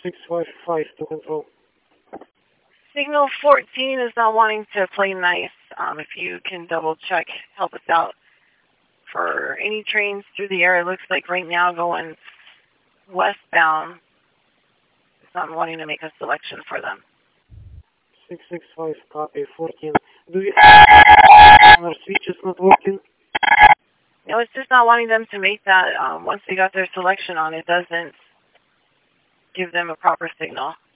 655 to control. Signal 14 is not wanting to play nice. If you can double check, help us out. For any trains through the area, it looks like right now going westbound. It's not wanting to make a selection for them. 665, copy, 14. Do you have our switch is not working? No, it's just not wanting them to make that. Once they got their selection on, it doesn't give them a proper signal.